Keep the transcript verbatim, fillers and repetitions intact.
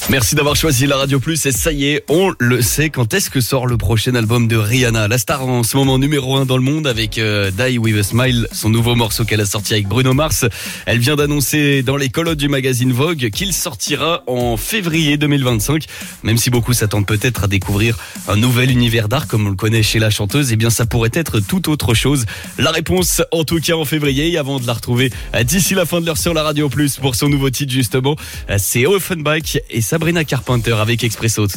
Merci d'avoir choisi la Radio Plus et ça y est, on le sait. Quand est-ce que sort le prochain album de Rihanna, la star en ce moment numéro un dans le monde avec euh, Die With A Smile, son nouveau morceau qu'elle a sorti avec Bruno Mars. Elle vient d'annoncer dans les colonnes du magazine Vogue qu'il sortira en février deux mille vingt-cinq. Même si beaucoup s'attendent peut-être à découvrir un nouvel univers d'art comme on le connaît chez la chanteuse, eh bien ça pourrait être tout autre chose. La réponse en tout cas en février, et avant de la retrouver d'ici la fin de l'heure sur la Radio Plus pour son nouveau titre justement, c'est Offenbach et Sabrina Carpenter avec Expresso.